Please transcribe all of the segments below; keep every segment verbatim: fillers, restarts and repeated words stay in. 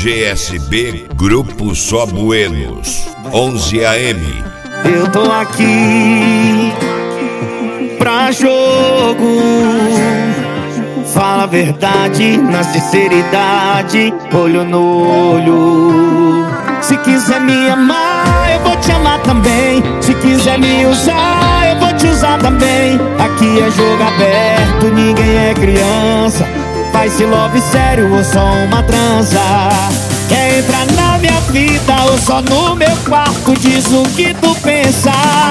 G S B Grupo Só Buenos, onze A M. Eu tô aqui pra jogo. Fala a verdade, na sinceridade, olho no olho. Se quiser me amar, eu vou te amar também. Se quiser me usar, eu vou te usar também. Aqui é jogo aberto, ninguém é criança. Faz se love sério ou só uma transa. Quer entrar na minha vida ou só no meu quarto? Diz o que tu pensa.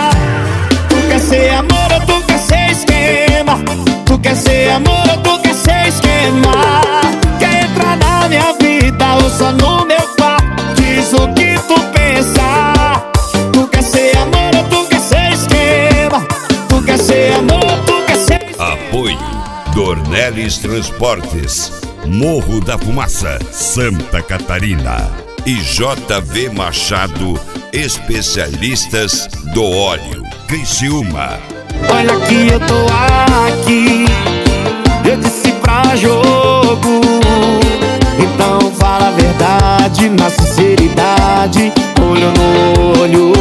Tu quer ser amor ou tu quer ser esquema? Tu quer ser amor ou tu quer ser esquema? Quer entrar na minha vida ou só no meu quarto? Diz o que tu pensa. Tu quer ser amor ou tu quer ser esquema? Tu quer ser amor ou tu quer ser esquema? Apoio Dornelles Transportes, Morro da Fumaça, Santa Catarina. E J V Machado, especialistas do óleo, Criciúma. Olha que eu tô aqui, eu disse pra jogo. Então fala a verdade, na sinceridade, olho no olho.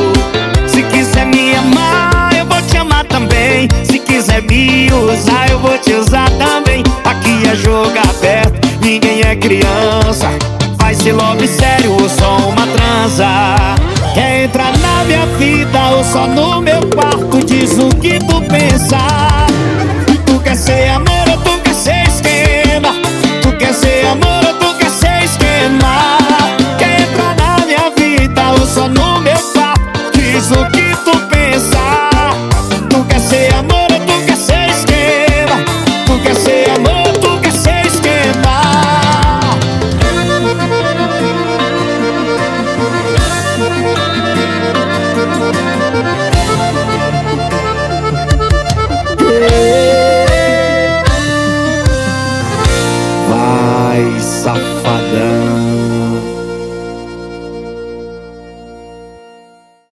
Se quiser me amar, eu vou te amar também. Se quiser me usar, eu vou te usar também. Aqui é jogo aberto, ninguém é criança. Faz se love sério ou só uma transa. Quer entrar na minha vida ou só no meu quarto? Diz o que tu pensa. Tu quer ser amor ou tu quer ser esquema? Tu quer ser amor ou tu quer ser esquema? Quer entrar na minha vida ou só no meu quarto? Diz o que tu pensa. Tu quer ser amor ou tu quer ser esquema? Tu quer ser amor ou tu quer ser esquema? Vai, safado.